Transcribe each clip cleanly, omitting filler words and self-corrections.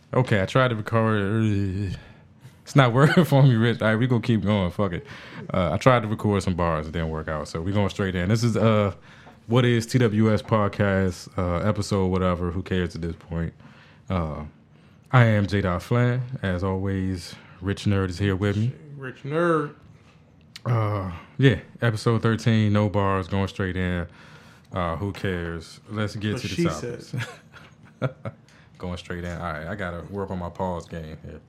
Okay, I tried to record. It's not working for me, Rich. All right, we gonna keep going. Fuck it. I tried to record some bars. It didn't work out, so we going straight in. This is what is TWS podcast episode whatever. Who cares at this point? I am J. Flynn. As always, Rich Nerd is here with me. Rich Nerd. Yeah, episode 13. No bars. Going straight in. Who cares? Let's get to the topics. Going straight in. All right, I gotta work on my pause game here.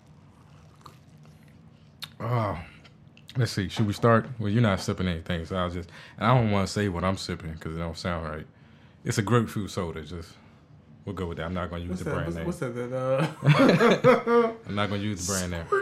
Let's see. Should we start? Well, you're not sipping anything, so and I don't want to say what I'm sipping because it don't sound right. It's a grapefruit soda. We'll go with that. I'm not going to use the brand name. What's that? I'm not going to use the brand name.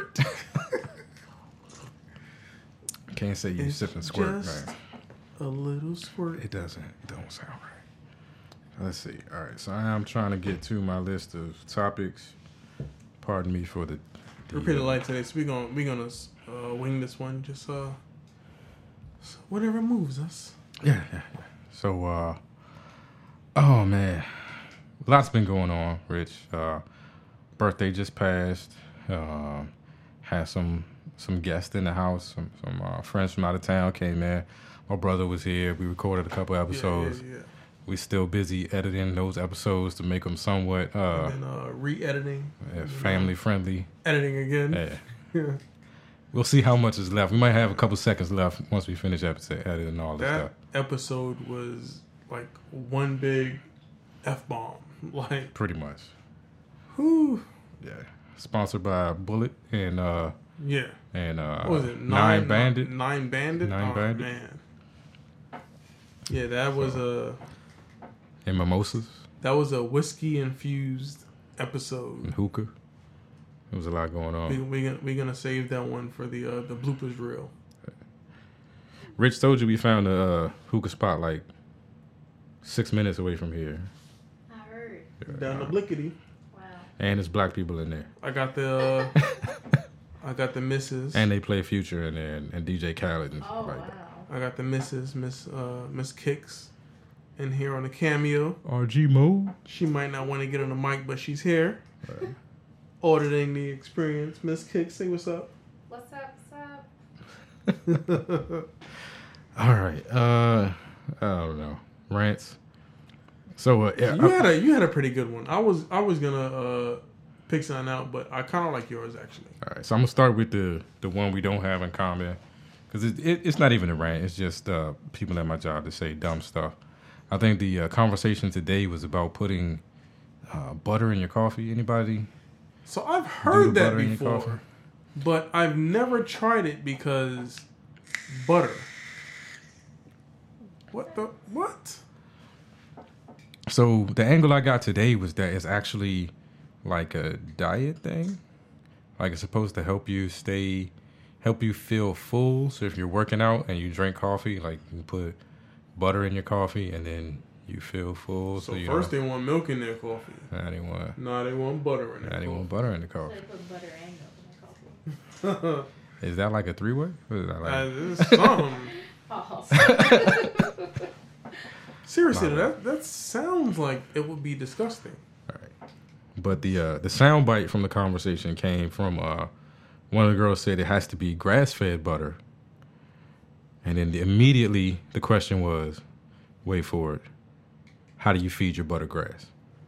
Can't say you sipping squirt, right? A little squirt. It don't sound right. Let's see. All right, so I am trying to get to my list of topics. Pardon me for the We're pretty light today, so we're gonna wing this one. Just whatever moves us. Yeah. So, oh man, lots been going on. Rich, birthday just passed. Had some guests in the house. Some friends from out of town came in. My brother was here. We recorded a couple episodes. Yeah. We still busy editing those episodes to make them somewhat and then re-editing, family friendly. Editing again. Yeah. We'll see how much is left. We might have a couple seconds left once we finish editing and all this stuff. That episode was like one big F-bomb. Like pretty much. Whew. Yeah. Sponsored by Bullet and yeah. And what was it? Nine Bandit. Nine Bandit. Man. Yeah, that was and mimosas. That was a whiskey infused episode. And hookah. There was a lot going on. We're gonna save that one for the bloopers reel. Rich told you we found a hookah spot like 6 minutes away from here. I heard. Down the Blickety. Wow. And there's black people in there. I got the missus. And they play Future in there and DJ Khaled and stuff like that. I got the missus, Miss Kicks, in here on a cameo. RG Mode. She might not want to get on the mic, but she's here. Right. Auditing the experience. Miss Kicks, say what's up. What's up? All right. I don't know. Rants. So yeah, you had a pretty good one. I was gonna pick something out, but I kind of like yours actually. All right. So I'm gonna start with the one we don't have in common. Because it's not even a rant. It's just people at my job that say dumb stuff. I think the conversation today was about putting butter in your coffee. Anybody? So I've heard that before, but I've never tried it because butter. What? So the angle I got today was that it's actually like a diet thing. Like it's supposed to help you feel full. So if you're working out and you drink coffee, like you put butter in your coffee and then you feel full. So first they want milk in their coffee. They want butter in their coffee. They want butter in the coffee. So they put butter and milk in their coffee. Is that like a three-way? What is that like? It's something. Seriously, that sounds like it would be disgusting. All right. But the soundbite from the conversation came from one of the girls said it has to be grass-fed butter. And then immediately the question was, wait for it, how do you feed your butter grass?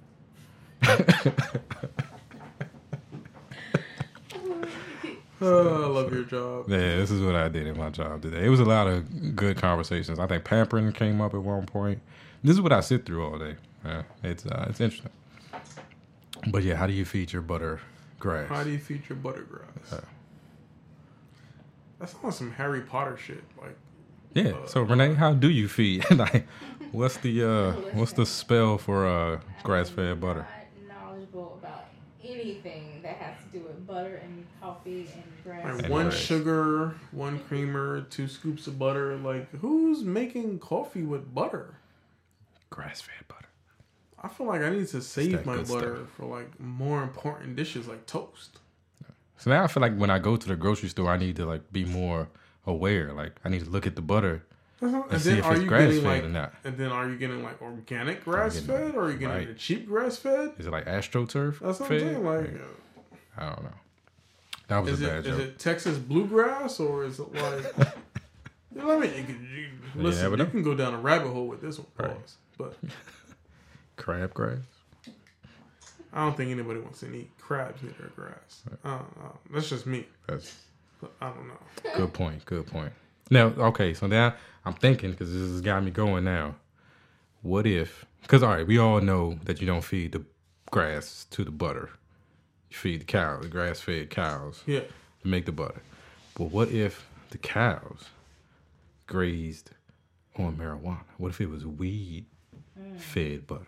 Oh, I love your job. Yeah, this is what I did in my job today. It was a lot of good conversations. I think pampering came up at one point. This is what I sit through all day. It's interesting. But yeah, how do you feed your butter grass? How do you feed your butter grass? That sounds like some Harry Potter shit. Like, yeah. So Renee, how do you feed? Like, what's the spell for grass-fed butter? I'm not knowledgeable about anything that has to do with butter and coffee and grass. Like one sugar, one creamer, 2 scoops of butter. Like, who's making coffee with butter? Grass-fed butter. I feel like I need to save my butter for like more important dishes like toast. So now I feel like when I go to the grocery store, I need to like be more aware. Like I need to look at the butter and see if it's grass fed or not. And then are you getting like organic grass fed, or are you getting the cheap grass fed? Is it like AstroTurf? That's what I'm saying. Like, I don't know. That was a bad joke. Is it Texas bluegrass, or is it like? You know what I mean? Listen, you can go down a rabbit hole with this one, pause. But crabgrass. I don't think anybody wants to eat crabs near their grass. That's just me. I don't know. Good point. Now, okay, so now I'm thinking, because this has got me going now. What if, because all right, we all know that you don't feed the grass to the butter. You feed the cows, the grass-fed cows, to make the butter. But what if the cows grazed on marijuana? What if it was weed-fed butter?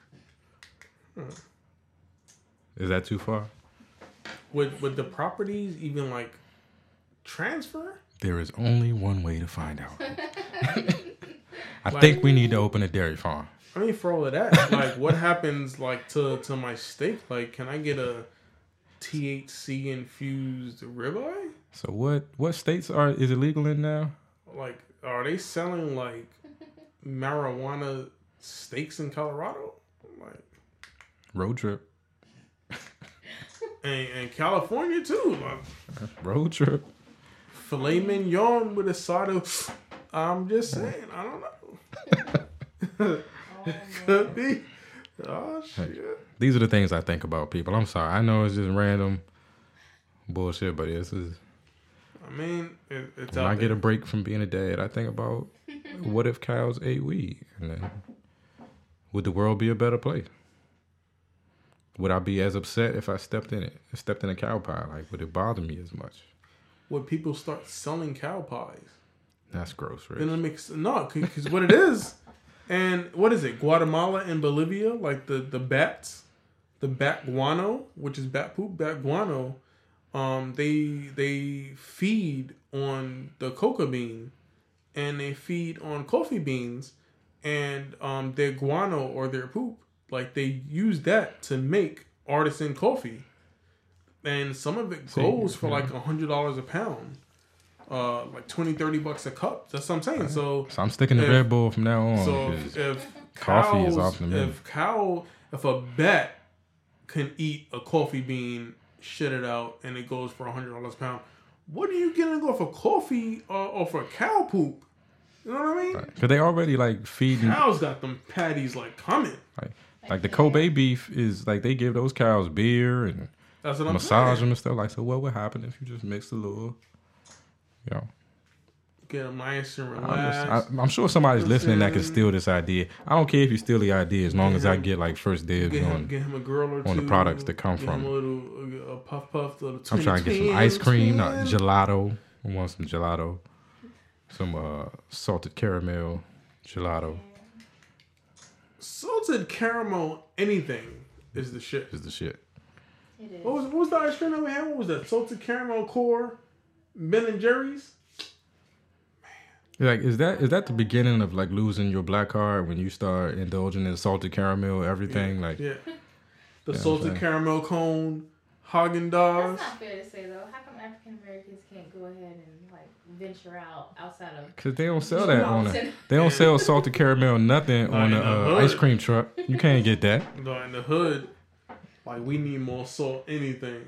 Is that too far? Would the properties even like transfer? There is only one way to find out. I think we need to open a dairy farm. I mean, for all of that, like, what happens like to my steak? Like, can I get a THC infused ribeye? So what states is it legal in now? Like, are they selling like marijuana steaks in Colorado? Like, road trip. And California too. Like, road trip. Filet mignon with a side of. I'm just saying. I don't know. Could be. Oh shit. These are the things I think about people. I'm sorry. I know it's just random bullshit, but this is. I mean, it's. When I get a break from being a dad, I think about what if cows ate weed, and then would the world be a better place? Would I be as upset if I stepped in a cow pie? Like, would it bother me as much? Would people start selling cow pies? That's gross, right? Then it makes because what it is, and what is it? Guatemala and Bolivia, like the bats, the bat guano, which is bat poop, bat guano. They feed on the coca bean, and they feed on coffee beans, and their guano or their poop. Like, they use that to make artisan coffee. And some of it goes for like $100 a pound. Like $20-$30 a cup. That's what I'm saying. So I'm sticking to Red Bull from now on. So if coffee is off the menu. If a bat can eat a coffee bean, shit it out, and it goes for $100 a pound, what are you getting off of coffee or for cow poop? You know what I mean? Because they already like feeding. Cows got them patties like coming. Like the Kobe beef is like they give those cows beer and that's what massage them and stuff. Like, so what would happen if you just mix a little, get them nice and relaxed. I'm sure somebody's listening that can steal this idea. I don't care if you steal the idea as long as I get like first dibs get him a girl or two, on the products that come from. Him a puff. I'm trying to get some ice cream, gelato. I want some gelato, some salted caramel gelato. Salted caramel, anything is the shit. Is the shit. It is. What was the ice cream that we had? What was that? Salted caramel core, Ben and Jerry's. Like, is that the beginning of like losing your black card when you start indulging in salted caramel, everything? The salted caramel cone, Haagen-Dazs. That's not fair to say though. How come African Americans can't go ahead and like venture outside of? Because they don't sell that they don't sell salted caramel nothing on the ice cream truck. You can't get that. No, in the hood, like, we need more salt. Anything.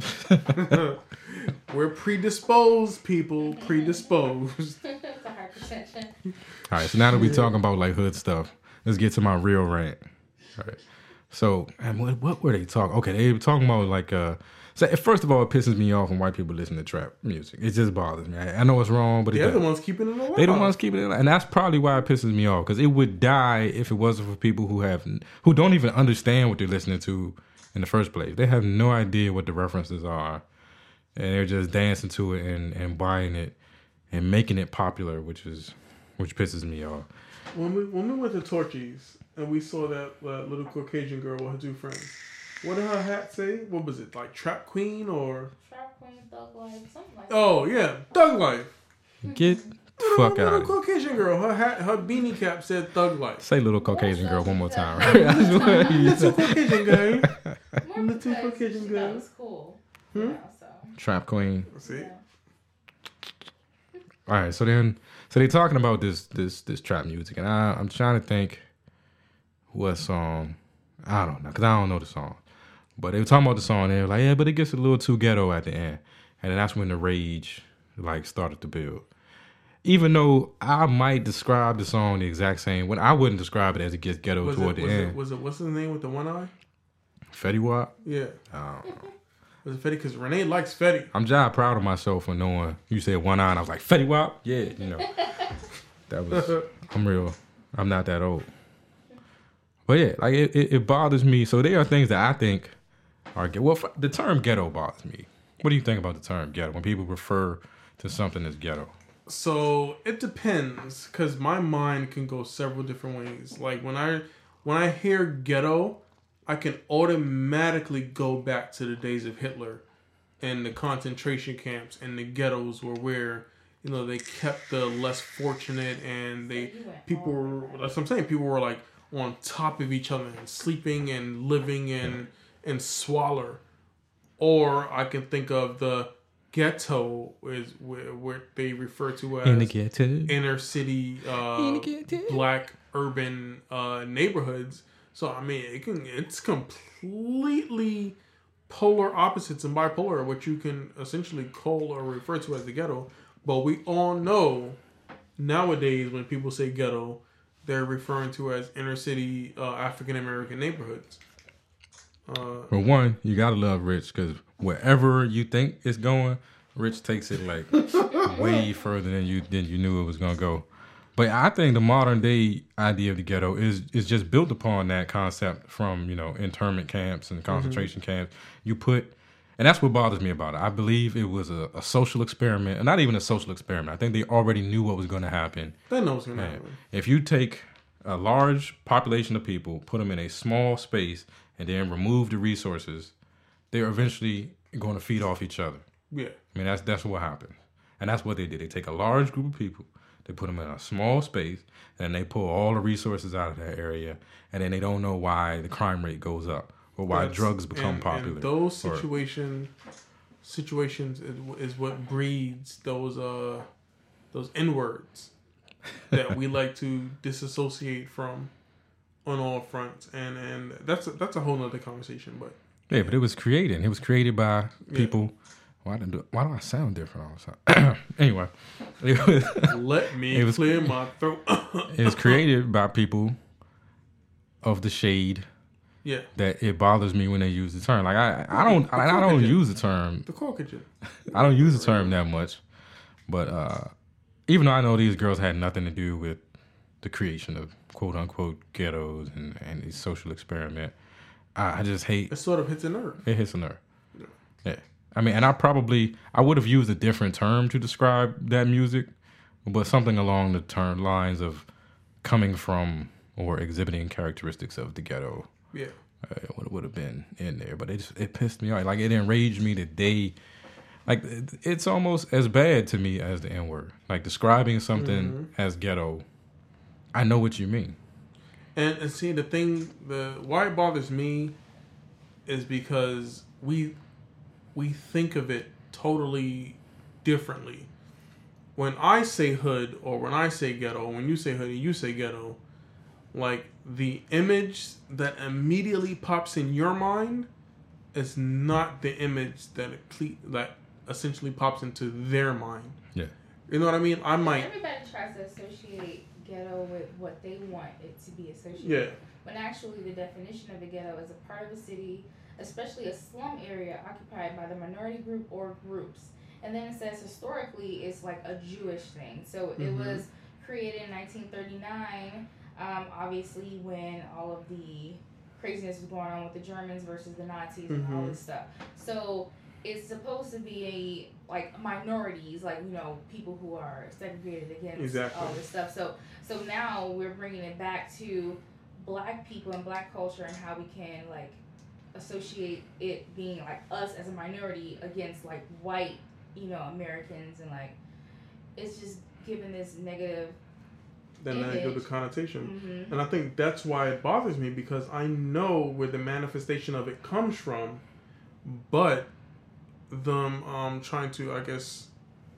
We're predisposed, people. Predisposed. It's a hypertension. All right, so now that we're talking about like hood stuff, let's get to my real rant. All right. So, and what were they talking? Okay, they were talking about like so first of all, it pisses me off when white people listen to trap music. It just bothers me. I know it's wrong, but they're the ones keeping it alive. They're the ones keeping it alive, and that's probably why it pisses me off, because it would die if it wasn't for people who don't even understand what they're listening to in the first place. They have no idea what the references are, and they're just dancing to it and buying it and making it popular, which pisses me off. When we went to Torchy's and we saw that little Caucasian girl with her two friends, what did her hat say? What was it, like Trap Queen or? Trap Queen, Thug Life, something like that. Oh yeah, Thug Life. Get the fuck out. Little Caucasian girl, her beanie cap said Thug Life. Say little Caucasian girl one more time. Little Caucasian girl. Little Caucasian girl. That was cool. So. Trap Queen. See. All right, so they're talking about this trap music, and I'm trying to think what song. I don't know, because I don't know the song. But they were talking about the song, and they were like, yeah, but it gets a little too ghetto at the end. And then that's when the rage, like, started to build. Even though I might describe the song the exact same, when I wouldn't describe it as it gets ghetto toward the end. Was it, what's his name with the one eye? Fetty Wap? Yeah. Was it Fetty? Because Renee likes Fetty. I'm just proud of myself for knowing. You said one eye, and I was like, Fetty Wap? Yeah, you know. That was, I'm not that old. But yeah, like, it bothers me. So there are things that I think are, well, the term ghetto bothers me. What do you think about the term ghetto when people refer to something as ghetto? So it depends, because my mind can go several different ways. Like when I hear ghetto, I can automatically go back to the days of Hitler and the concentration camps and the ghettos where you know they kept the less fortunate, and people were, that's what I'm saying, people were like on top of each other and sleeping and living in squalor. Or I can think of the ghetto, is where they refer to as in the ghetto, inner city, black urban neighborhoods. So I mean, it's completely polar opposites and bipolar, what you can essentially call or refer to as the ghetto. But we all know nowadays when people say ghetto, they're referring to as inner city African American neighborhoods. For one, you gotta love Rich, because wherever you think it's going, Rich takes it like way further than you knew it was gonna go. But I think the modern day idea of the ghetto is just built upon that concept from, you know, internment camps and concentration camps. You put, and that's what bothers me about it. I believe it was a social experiment, and not even a social experiment. I think they already knew what was going to happen. They know what's going to happen. If you take a large population of people, put them in a small space, and then remove the resources, they're eventually going to feed off each other. Yeah. I mean, that's what happened. And that's what they did. They take a large group of people, they put them in a small space, and they pull all the resources out of that area, and then they don't know why the crime rate goes up or why drugs become popular. And those situations is what breeds those N-words that we like to disassociate from on all fronts, and that's a whole nother conversation. But yeah, but it was created. It was created by people. Why do I sound different all the time? Anyway, let me clear my throat. It was created by people of the shade. Yeah, that it bothers me when they use the term. Like I don't use the term. The Caucasian. I don't use the term that much, but even though I know these girls had nothing to do with the creation of quote unquote ghettos and the social experiment, I just hate. It sort of hits a nerve. It hits a nerve. Yeah. I mean, and I would have used a different term to describe that music, but something along the lines of coming from or exhibiting characteristics of the ghetto. Yeah. It would have been in there, but it pissed me off. Like, it enraged me that like, it's almost as bad to me as the N-word. Like, describing something as ghetto, I know what you mean. And see, why it bothers me is because we think of it totally differently. When I say hood, or when I say ghetto, when you say hood and you say ghetto, like, the image that immediately pops in your mind is not the image that essentially pops into their mind. Yeah. You know what I mean? Everybody tries to associate ghetto with what they want it to be associated with. When actually the definition of a ghetto is a part of a city, especially a slum area occupied by the minority group or groups. And then it says historically it's like a Jewish thing. So it was created in 1939, obviously when all of the craziness was going on with the Germans versus the Nazis and all this stuff. So it's supposed to be minorities, like, you know, people who are segregated against all this stuff. So now we're bringing it back to black people and black culture and how we can, like, associate it being like us as a minority against like white, you know, Americans, and like it's just given this negative connotation. And I think that's why it bothers me, because I know where the manifestation of it comes from, but them trying to, I guess,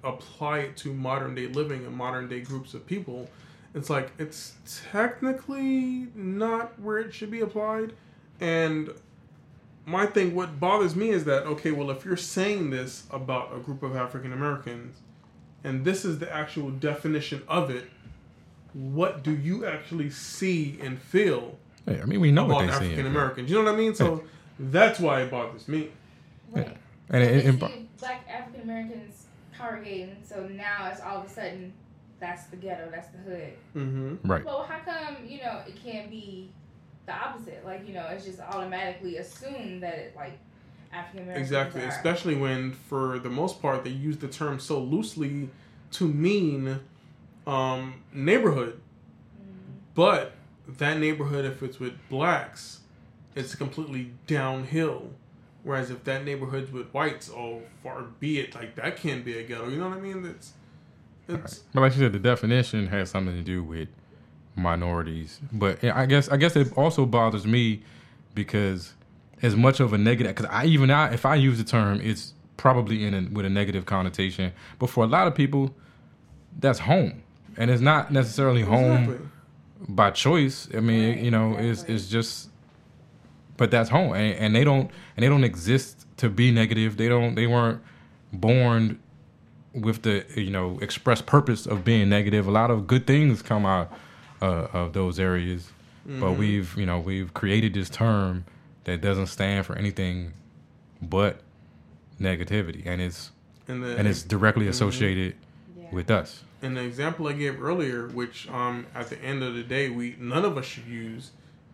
apply it to modern day living and modern day groups of people, it's like it's technically not where it should be applied. And my thing, what bothers me is that, okay, well, if you're saying this about a group of African Americans, and this is the actual definition of it, what do you actually see and feel? Yeah, I mean, we know about what they see. African Americans. You know what I mean? So that's why it bothers me. Right. Yeah. And so see Black African Americans congregating, so now it's all of a sudden that's the ghetto, that's the hood. Mm-hmm. Right. Well, how come, it can't be the opposite? Like, it's just automatically assumed that it, like, African Americans Exactly. Especially when, for the most part, they use the term so loosely to mean neighborhood. Mm-hmm. But that neighborhood, if it's with blacks, it's completely downhill. Whereas if that neighborhood's with whites, oh, far be it. Like, that can't be a ghetto. You know what I mean? It's right. But like you said, the definition has something to do with minorities. But I guess it also bothers me because as much of a negative, because if I use the term, it's probably with a negative connotation. But for a lot of people, that's home, and it's not necessarily home by choice. I mean, it's just, but that's home, and they don't exist to be negative. They weren't born with the express purpose of being negative. A lot of good things come out of those areas, but we've created this term that doesn't stand for anything but negativity, and it's directly associated with us. And the example I gave earlier, which at the end of the day none of us should use,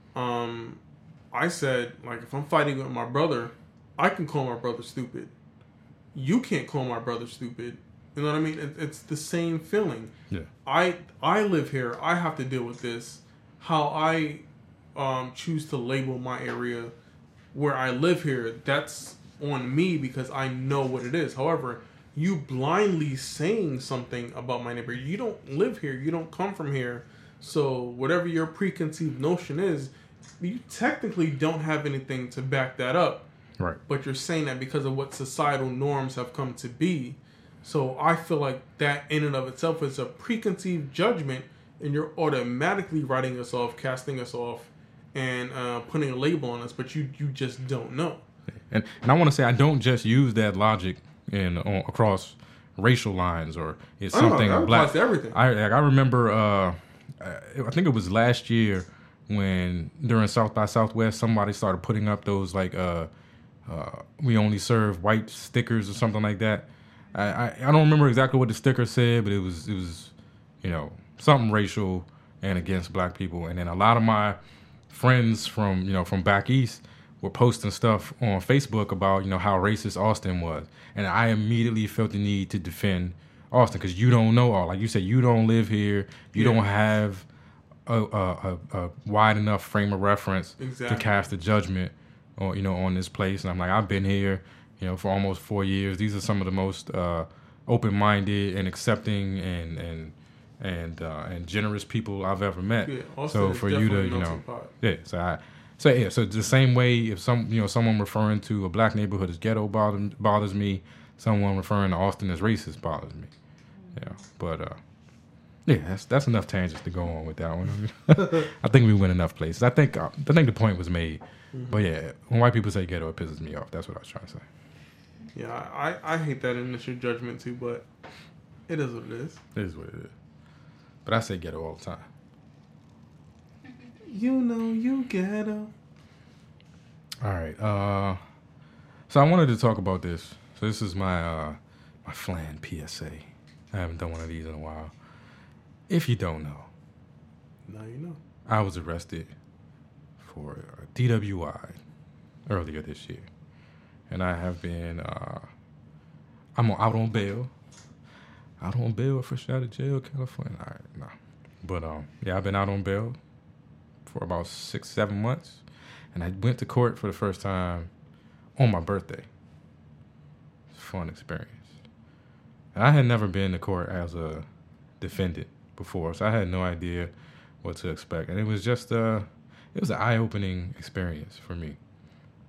I said, like, if I'm fighting with my brother, I can call my brother stupid. You can't call my brother stupid. You know what I mean? It's the same feeling. Yeah. I live here. I have to deal with this. How I choose to label my area where I live here, that's on me because I know what it is. However, you blindly saying something about my neighbor, you don't live here, you don't come from here, so whatever your preconceived notion is, you technically don't have anything to back that up. Right. But you're saying that because of what societal norms have come to be. So I feel like that in and of itself is a preconceived judgment, and you're automatically writing us off, casting us off, and putting a label on us, but you just don't know. And I want to say I don't just use that logic across racial lines, or it's something black. To everything. I remember I think it was last year when during South by Southwest somebody started putting up those like we only serve white stickers or something like that. I don't remember exactly what the sticker said, but it was something racial and against black people. And then a lot of my friends from back east were posting stuff on Facebook about how racist Austin was, and I immediately felt the need to defend Austin because you don't know all. Like you said, you don't live here, you don't have a wide enough frame of reference to cast a judgment on this place. And I'm like, I've been here for almost 4 years. These are some of the most open-minded and accepting and generous people I've ever met. Yeah, so for you to so the same way if someone referring to a black neighborhood as ghetto bothers me, someone referring to Austin as racist bothers me. But that's enough tangents to go on with that one. I think we went enough places. I think the point was made. Mm-hmm. But yeah, when white people say ghetto, it pisses me off. That's what I was trying to say. Yeah, I hate that initial judgment too, but it is what it is. It is what it is. But I say ghetto all the time. You ghetto. All right. So I wanted to talk about this. So this is my Flan PSA. I haven't done one of these in a while. If you don't know, now you know. I was arrested for a DWI earlier this year, and I have been. I'm out on bail. Out on bail, fresh out of jail, California. All right, nah. But I've been out on bail for about 6-7 months, and I went to court for the first time on my birthday. It's a fun experience. And I had never been to court as a defendant before, so I had no idea what to expect, and it was just it was an eye-opening experience for me.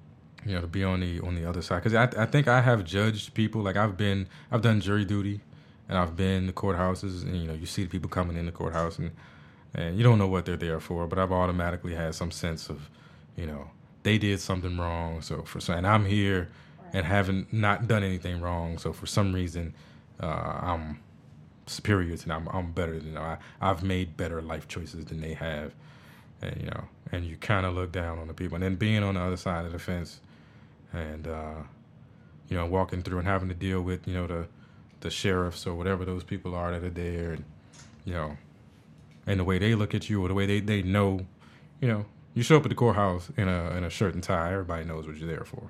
To be on the other side, because I think I have judged people. Like I've done jury duty, and I've been to courthouses, and you see the people coming in the courthouse, and you don't know what they're there for, but I've automatically had some sense of, they did something wrong, and I'm here and haven't not done anything wrong, so for some reason, I'm superior to them. I'm better than them. I've made better life choices than they have, and you kind of look down on the people, and then being on the other side of the fence, and walking through and having to deal with the sheriffs or whatever those people are that are there, and and the way they look at you or the way they know, you show up at the courthouse in a shirt and tie, everybody knows what you're there for.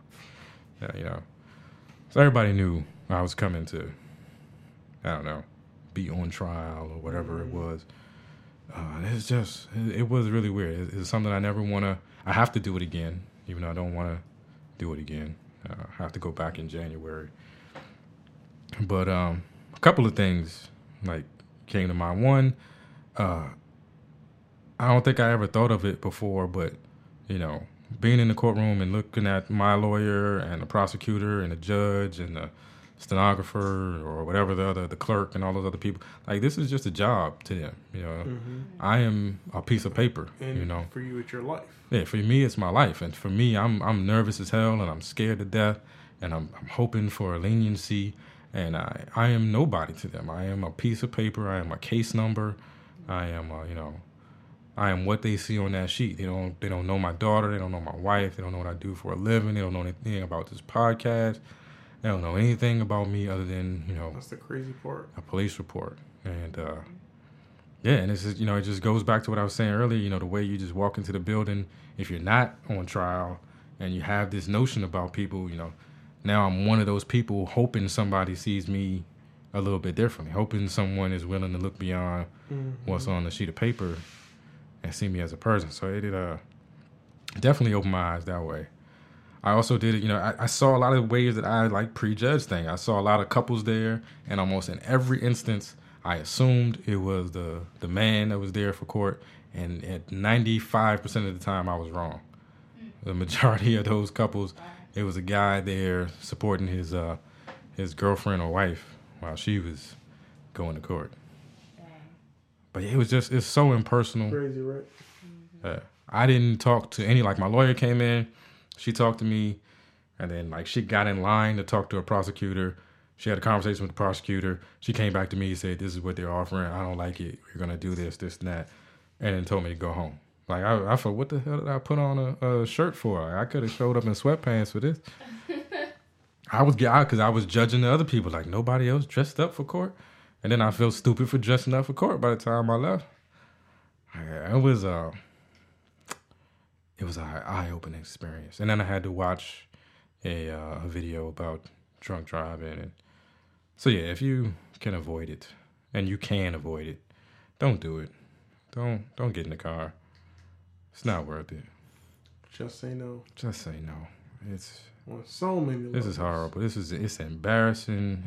So everybody knew I was coming to, I don't know, be on trial or whatever it was. It was really weird. It's something I never want to, I have to do it again, even though I don't want to do it again. I have to go back in January. But a couple of things came to mind. One, I don't think I ever thought of it before, but being in the courtroom and looking at my lawyer and the prosecutor and the judge and the stenographer or whatever the clerk and all those other people, this is just a job to them. I am a piece of paper. And for you, it's your life. Yeah, for me, it's my life, and for me, I'm nervous as hell, and I'm scared to death, and I'm hoping for a leniency, and I am nobody to them. I am a piece of paper. I am a case number. I am I am what they see on that sheet. They don't know my daughter. They don't know my wife. They don't know what I do for a living. They don't know anything about this podcast. They don't know anything about me other than That's the crazy part. A police report, and and it's just, it just goes back to what I was saying earlier. The way you just walk into the building, if you're not on trial, and you have this notion about people, now I'm one of those people hoping somebody sees me a little bit differently, hoping someone is willing to look beyond what's on the sheet of paper and see me as a person. So it definitely opened my eyes that way. I also did it, I saw a lot of ways that I prejudged things. I saw a lot of couples there, and almost in every instance, I assumed it was the man that was there for court, and at 95% of the time, I was wrong. The majority of those couples, it was a guy there supporting his girlfriend or wife while she was going to court. But it's so impersonal. Crazy, right? I didn't talk to any, my lawyer came in, she talked to me, and then she got in line to talk to a prosecutor. She had a conversation with the prosecutor. She came back to me and said, this is what they're offering. I don't like it. We're going to do this, and that. And then told me to go home. I thought, what the hell did I put on a shirt for? I could have showed up in sweatpants for this. Because I was judging the other people. Nobody else dressed up for court. And then I felt stupid for dressing up for court by the time I left. It was an eye-opening experience. And then I had to watch a video about drunk driving. And so, yeah, if you can avoid it, and you can avoid it, don't do it. Don't get in the car. It's not worth it. Just say no. Just say no. It's on so many levels. This is horrible. It's embarrassing.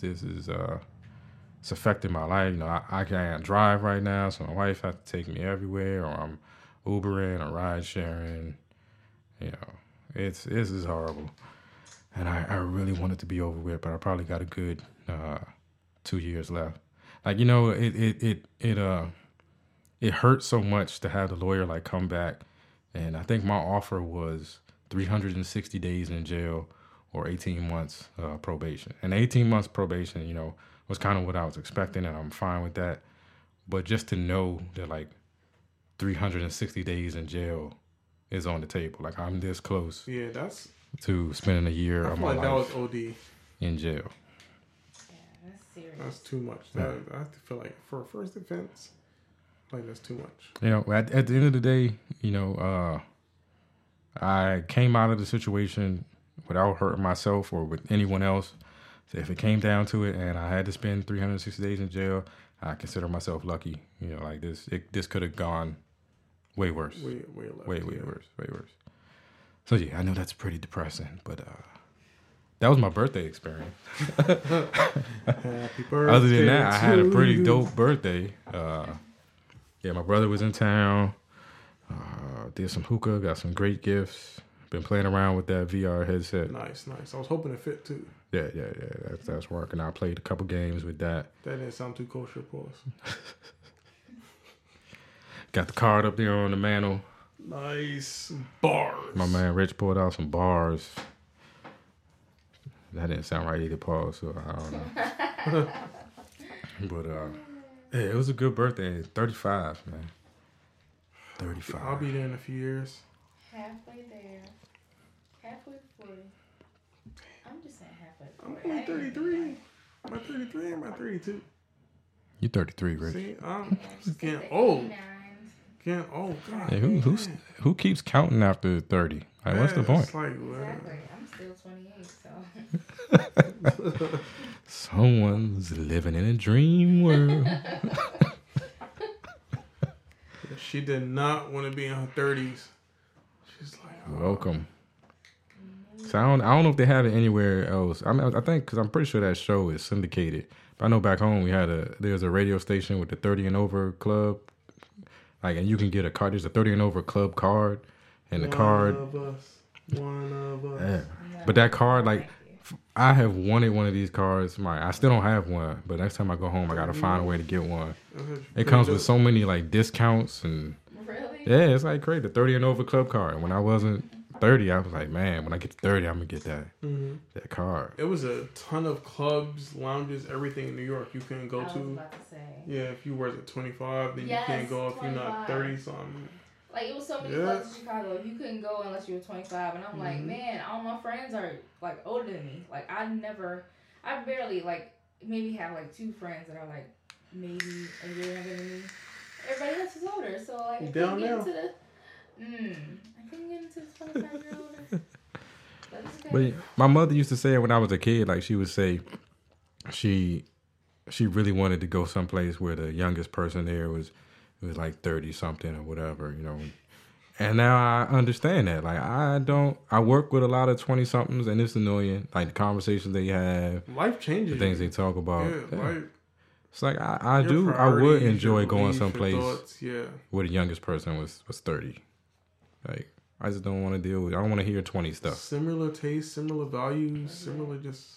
It's affecting my life. I can't drive right now, so my wife has to take me everywhere, or I'm Ubering or ride sharing. This is horrible. And I really want it to be over with, but I probably got a good 2 years left. It hurt so much to have the lawyer come back, and I think my offer was 360 days in jail or 18 months probation. And 18 months probation, was kind of what I was expecting, and I'm fine with that. But just to know that 360 days in jail is on the table, I'm this close. Yeah, that's to spending a year of my life. That was OD in jail. Yeah, that's serious. That's too much. I feel for a first offense, that's too much. At the end of the day, I came out of the situation without hurting myself or with anyone else. So if it came down to it and I had to spend 360 days in jail, I consider myself lucky. This could have gone way worse. Way worse. So yeah, I know that's pretty depressing, but that was my birthday experience. Happy birthday. Other than that, I had a pretty dope birthday. My brother was in town. Did some hookah, got some great gifts. Been playing around with that VR headset. Nice. I was hoping it fit too. Yeah. That's working. I played a couple games with that. That didn't sound too kosher, pause. Got the card up there on the mantle. Nice bars. My man Rich pulled out some bars. That didn't sound right either, Paul. So I don't know. But yeah, it was a good birthday. 35, man. 35. I'll be there in a few years. Halfway there. Halfway to 40. I'm just saying halfway to 40. I'm only 33. Am I 33 or am I 32? You 33, Rich. See, I'm just getting old. Getting old. God, Hey, who keeps counting after 30? Like, what's the point? It's like, Exactly. I'm still 28, so. Someone's living in a dream world. she did not want to be in her 30s. She's like, oh. Welcome. So I don't know if they have it anywhere else. I mean, I think because I'm pretty sure that show is syndicated. But I know back home there's a radio station with the 30 and over club, like, and you can get a card. There's a 30 and over club card, and the card. One of us. Yeah. But that card, like, I have wanted one of these cards. I still don't have one, but next time I go home, I gotta find a way to get one. It comes with so many like discounts and. Really? Yeah, it's like crazy. The 30 and over club card. When I wasn't 30, I was like, man, when I get to 30, I'm gonna get that card. It was a ton of clubs, lounges, everything in New York you couldn't go to. I was about to say. Yeah, if you were at 25, then you can't go if 25. You're not 30 something. Like, it was so many clubs in Chicago, you couldn't go unless you were 25. And I'm like, man, all my friends are, like, older than me. Like, I barely, like, maybe have, like, 2 friends that are, like, maybe a year younger than me. Everybody else is older. So, like, I couldn't get into the 25-year-old. But it's okay. But my mother used to say it when I was a kid. Like, she would say she really wanted to go someplace where the youngest person there was like 30 something or whatever, you know. And now I understand that. Like, I work with a lot of 20 somethings, and it's annoying. Like, the conversations they have, life changes, the things they talk about. Yeah. Like, it's like I would enjoy going someplace where the youngest person was 30. Like, I just don't want to deal with. I don't want to hear 20 stuff. Similar tastes, similar values, similar just.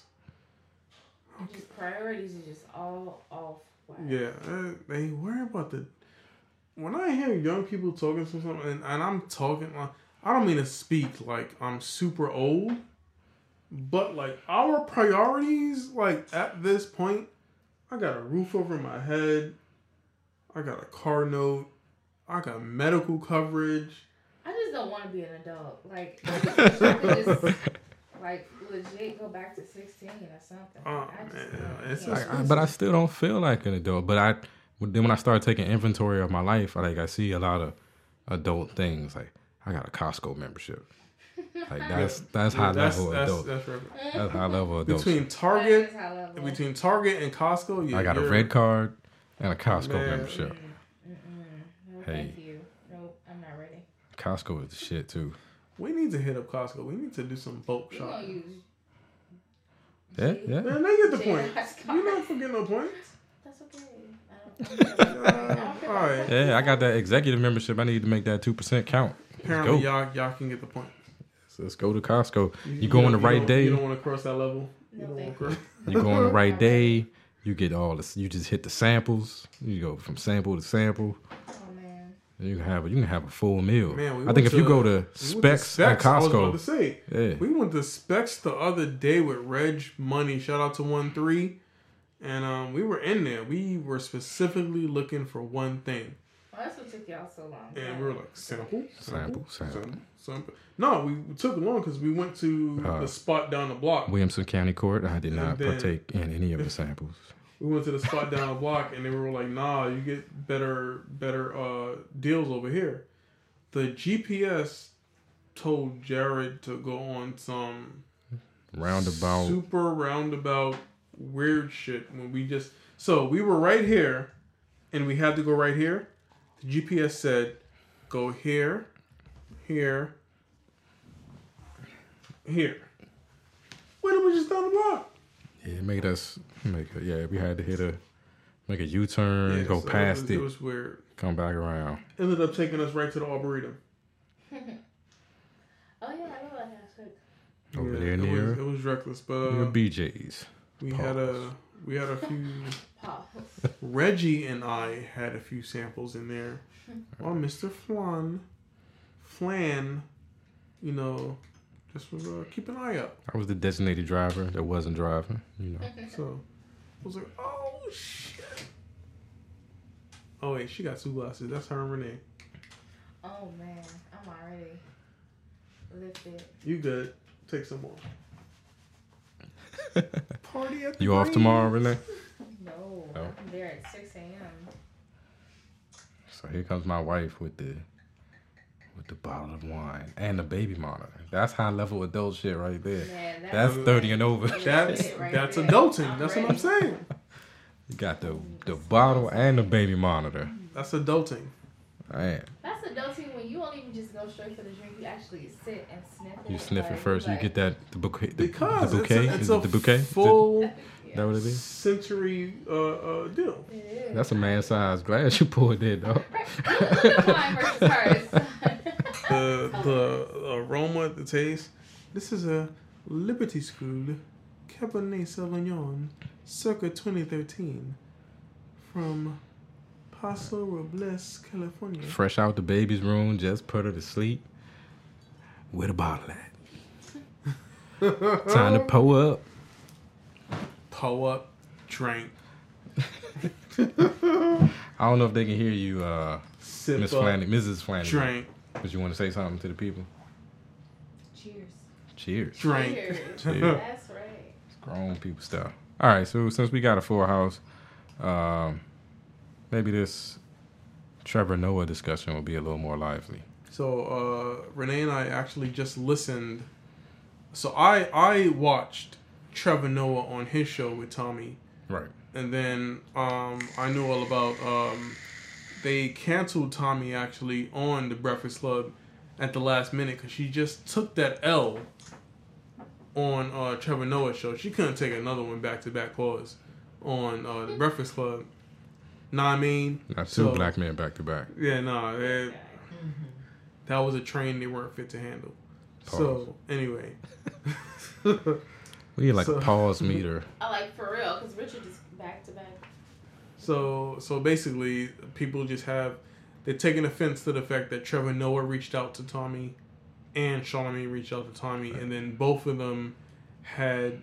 Just priorities are just all off. Wow. Yeah, they worry about the. When I hear young people talking to something, and I'm talking, I don't mean to speak like I'm super old, but like our priorities, like at this point, I got a roof over my head, I got a car note, I got medical coverage. I just don't want to be an adult. Like, I just like legit go back to 16 or something. Oh man, but I still don't feel like an adult. But then when I start taking inventory of my life, I see a lot of adult things. Like, I got a Costco membership. Like, that's high level adult. That's high level adult. Between Target and Costco, I got a red card and a Costco membership. No, thank you. Nope, I'm not ready. Costco is the shit too. We need to hit up Costco. We need to do some bulk shopping. Yeah. Man, they get the point. You're not forgetting no points. That's okay. All right. Yeah, I got that executive membership. I need to make that 2% count. Apparently, y'all can get the point. So let's go to Costco. You go on the right day. You don't want to cross that level. You go on the right day. You get all this. You just hit the samples. You go from sample to sample. Oh man. You can have a full meal. Man, I think if you go to Specs at Costco, I was about to say, we went to Specs the other day with Reg Money. Shout out to 1-3, and we were in there. We were specifically looking for one thing. Well, that's what took y'all so long. And we were like, sample. Sample. No, we took it long because we went to the spot down the block. Williamson County Court. I did not partake in any of the samples. We went to the spot down the block, and they were like, nah, you get better deals over here. The GPS told Jared to go on some super roundabout weird shit when we were right here, and we had to go right here. The GPS said, go here, here, here. Why didn't we just down the block? Yeah, it made us we had to make a U-turn, go past it. It was weird. Come back around. Ended up taking us right to the Arboretum. Oh yeah, I know Over there near. It was reckless, but near BJ's. We had a few. Reggie and I had a few samples in there. Oh, Mr. Flan, you know, just was keep an eye out. I was the designated driver that wasn't driving, you know. So I was like, oh shit. Oh wait, she got 2 glasses. That's her and Renee. Oh man, I'm already lifted. You good? Take some more. Party at the You off tomorrow, Renee? No, I'm there at 6 a.m. So here comes my wife with the bottle of wine and the baby monitor. That's high level adult shit right there. Man, that's 30 and over. That's adulting. That's what I'm saying. You got the bottle and the baby monitor. That's adulting. Man. That's adulting when you don't even just go straight for the drink. You actually sit and sniff it. You sniff it first. You get the bouquet. Because the bouquet. It's the bouquet? Full. Is that what it is? Sensory deal. It is. That's a man-sized glass you poured there, dog. Look at mine versus hers. The aroma, the taste. This is a Liberty School Cabernet Sauvignon, circa 2013, from Paso Robles, California. Fresh out the baby's room, just put her to sleep. Where the bottle at? Time to pull up. Pull up, drink. I don't know if they can hear you, Sip Miss up, Flanagan, Mrs. Flanagan. drink. But you want to say something to the people? Cheers. Cheers. Drink. Cheers. Cheers. That's right. It's grown people stuff. All right, so since we got a full house, maybe this Trevor Noah discussion will be a little more lively. So Renee and I actually just listened. So I watched Trevor Noah on his show with Tommy. Right. And then I knew all about they canceled Tommy actually on the Breakfast Club at the last minute because she just took that L on Trevor Noah's show. She couldn't take another one back-to-back pause on the Breakfast Club. Know what I mean? Not two black men back-to-back. Yeah, no. That was a train they weren't fit to handle. Pause. So, anyway. We need like a pause meter. I like for real because Richard is back to back. So basically, people just they're taking offense to the fact that Trevor Noah reached out to Tommy and Charlamagne reached out to Tommy, and then both of them had,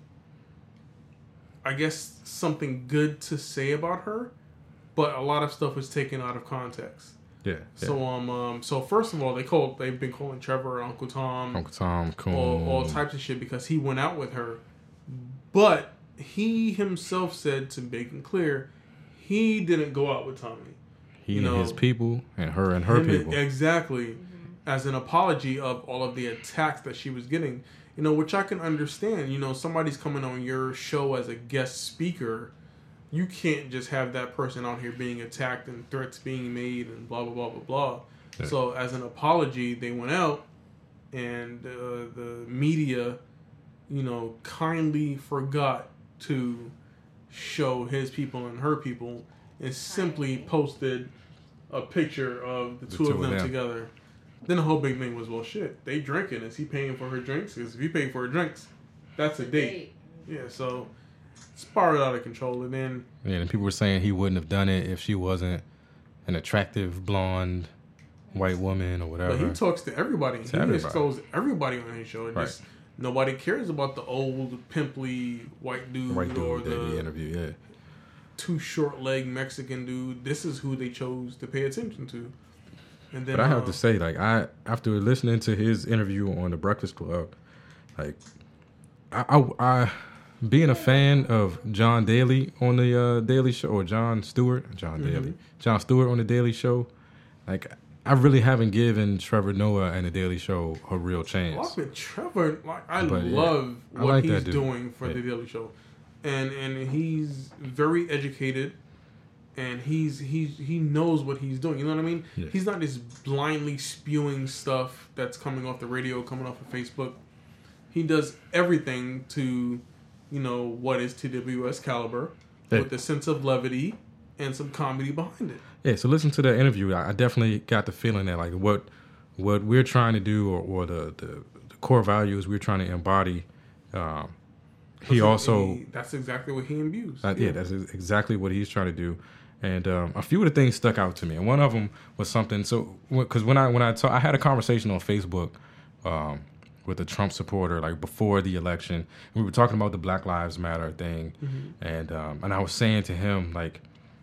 I guess, something good to say about her, but a lot of stuff was taken out of context. Yeah. So first of all, they've been calling Trevor Uncle Tom, Coon, all types of shit because he went out with her, but he himself said, to make it clear, he didn't go out with Tommy. He and his people, and her people. Exactly. As an apology of all of the attacks that she was getting. Which I can understand. Somebody's coming on your show as a guest speaker. You can't just have that person out here being attacked and threats being made and blah, blah, blah, blah, blah. Yeah. So as an apology, they went out and the media, kindly forgot to show his people and her people and simply posted a picture of the two of them together. Then the whole big thing was, well, shit, they drinking. Is he paying for her drinks? Because if he paid for her drinks, that's a date. Yeah, so it spiraled out of control. And then... Yeah, and people were saying he wouldn't have done it if she wasn't an attractive, blonde, white woman or whatever. But he talks to everybody. He exposed everybody on his show. Just nobody cares about the old, pimply white dude or the interview, yeah. Too short leg Mexican dude. This is who they chose to pay attention to. And then, but I have to say, after listening to his interview on the Breakfast Club, I being a fan of John Daly on the Daily Show, or Jon Stewart on the Daily Show, I really haven't given Trevor Noah and the Daily Show a real chance. Trevor, I love what he's doing for the Daily Show, and he's very educated. And he knows what he's doing. You know what I mean? Yeah. He's not just blindly spewing stuff that's coming off the radio, coming off of Facebook. He does everything to, what is TWS caliber, with a sense of levity and some comedy behind it. Yeah. So listen to the interview. I definitely got the feeling that what we're trying to do, or the core values we're trying to embody. He also that's exactly what he imbues. Yeah, that's exactly what he's trying to do. And a few of the things stuck out to me, and one of them was something. So, because when I had a conversation on Facebook with a Trump supporter, like before the election, we were talking about the Black Lives Matter thing, and I was saying to him like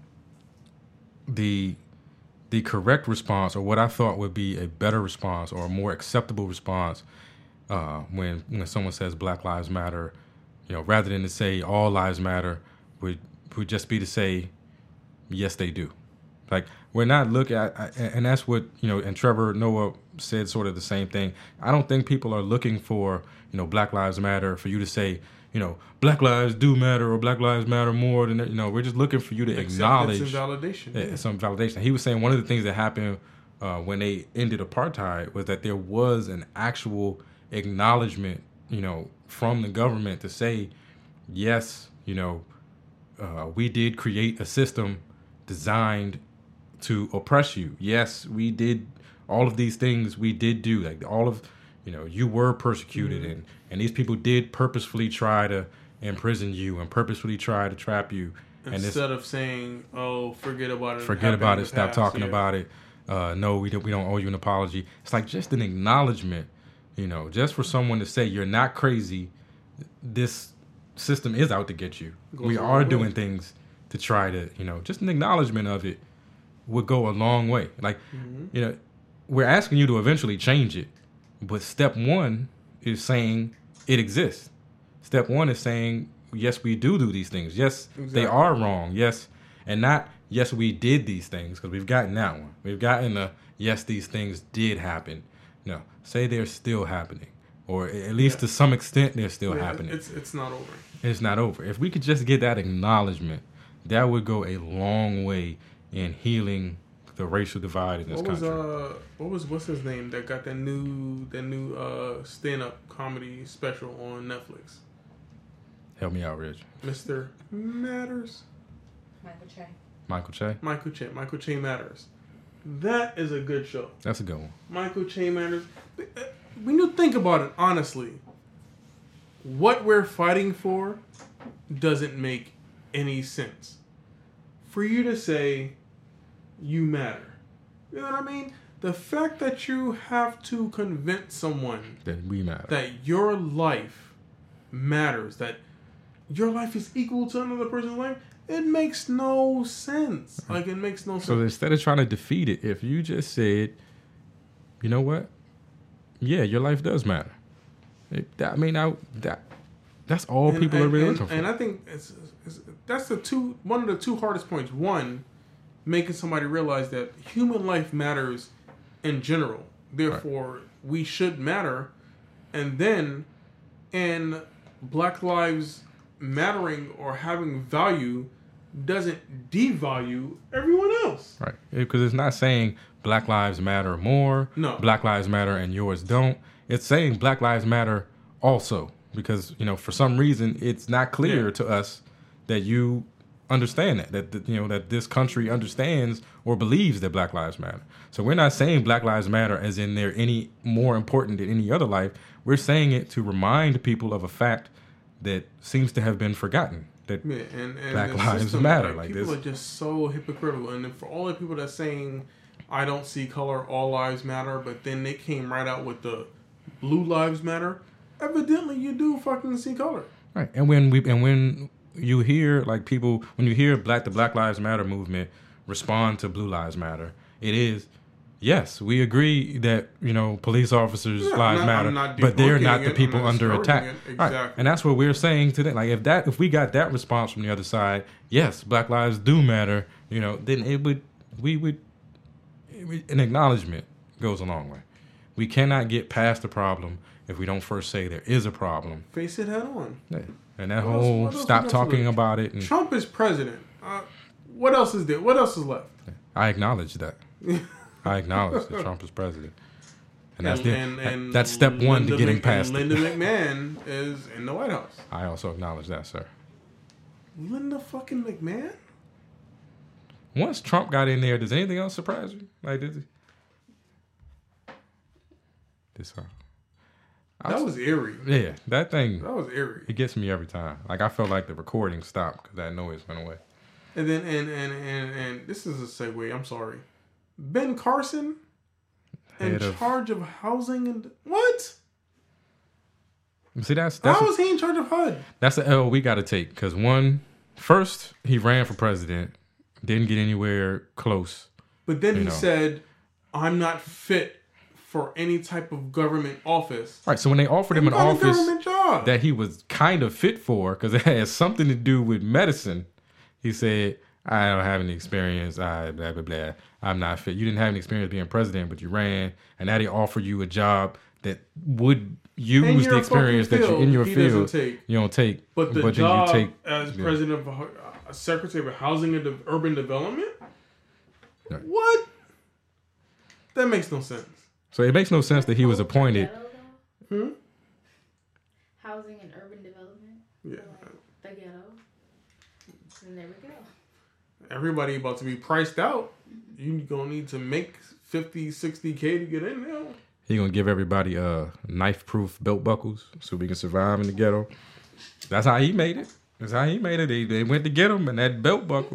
the correct response, or what I thought would be a better response or a more acceptable response when someone says Black Lives Matter, rather than to say all lives matter, would just be to say, yes, they do. Like, we're not looking at, and that's what, and Trevor Noah said sort of the same thing. I don't think people are looking for, Black Lives Matter for you to say, Black lives do matter or Black lives matter more than, we're just looking for you to acknowledge. Some validation. Yeah, some validation. He was saying one of the things that happened when they ended apartheid was that there was an actual acknowledgement, from the government to say, yes, we did create a system designed to oppress you. Yes, we did all of these things. We did do like all of, you were persecuted, and these people did purposefully try to imprison you and purposefully try to trap you. Instead of saying, "Oh, forget about it," Stop talking about it. No, we don't owe you an apology. It's like just an acknowledgement, just for someone to say you're not crazy. This system is out to get you. We are doing things to try to, just an acknowledgement of it would go a long way. Like, we're asking you to eventually change it, but step one is saying it exists. Step one is saying, yes, we do these things. Yes, They are wrong. Yes, and not, yes, we did these things, because we've gotten that one. We've gotten the, yes, these things did happen. No, say they're still happening, or at least to some extent they're still happening. It's not over. It's not over. If we could just get that acknowledgement, that would go a long way in healing the racial divide in this country. What's his name that got that new stand-up comedy special on Netflix? Help me out, Rich. Mr. Matters. Michael Che. Michael Che Matters. That is a good show. That's a good one. Michael Che Matters. When you think about it, honestly, what we're fighting for doesn't make any sense. For you to say, you matter. You know what I mean? The fact that you have to convince someone that we matter, that your life matters, that your life is equal to another person's life, it makes no sense. Like, it makes no sense. So instead of trying to defeat it, if you just said, you know what? Yeah, your life does matter. That's all people are really looking for. And I think that's one of the two hardest points. One, making somebody realize that human life matters in general. Therefore, we should matter. And then, in Black lives mattering or having value doesn't devalue everyone else. Right. Because it's not saying Black lives matter more. No. Black lives matter and yours don't. It's saying Black lives matter also. Because, for some reason, it's not clear to us that you understand that this country understands or believes that Black lives matter. So we're not saying Black lives matter as in they're any more important than any other life. We're saying it to remind people of a fact that seems to have been forgotten. That and Black lives matter. Like people this. are just so hypocritical. And then for all the people that's saying, I don't see color, all lives matter, but then they came right out with the blue lives matter. Evidently, you do fucking see color. Right. And when you hear when you hear the Black Lives Matter movement respond to Blue Lives Matter, it is, yes, we agree that, police officers' lives matter, but they're not the people under attack. Exactly. Right. And that's what we're saying today. Like if we got that response from the other side, yes, Black lives do matter, then an acknowledgement goes a long way. We cannot get past the problem if we don't first say there is a problem. Face it head on. Yeah. And that whole stop talking about it. And Trump is president. What else is there? What else is left? I acknowledge that. I acknowledge that Trump is president. And that's step one to getting past Linda McMahon is in the White House. I also acknowledge that, sir. Linda fucking McMahon? Once Trump got in there, does anything else surprise you? Like, That was eerie. Yeah, that thing. That was eerie. It gets me every time. Like I felt like the recording stopped because that noise went away. And then and this is a segue. I'm sorry. Ben Carson in charge of housing and what? See, that's how was he in charge of HUD? That's the L we got to take because first he ran for president, didn't get anywhere close. But then he said, "I'm not fit for any type of government office." Right. So when they offered him an office that he was kind of fit for because it has something to do with medicine, he said, "I don't have any experience. Blah blah blah. I'm not fit. You didn't have any experience being president, but you ran, and now they offer you a job that would." Use the experience that you in your field you don't take, but job you take as president of Secretary of Housing and Urban Development. Right. What? That makes no sense. So it makes no sense that he was appointed. Housing and Urban Development. Yeah, the ghetto. And there we go. Everybody about to be priced out. You gonna need to make 50, 60K to get in there. He gonna give everybody knife-proof belt buckles so we can survive in the ghetto. That's how he made it. That's how he made it. They went to get him and that belt buckle.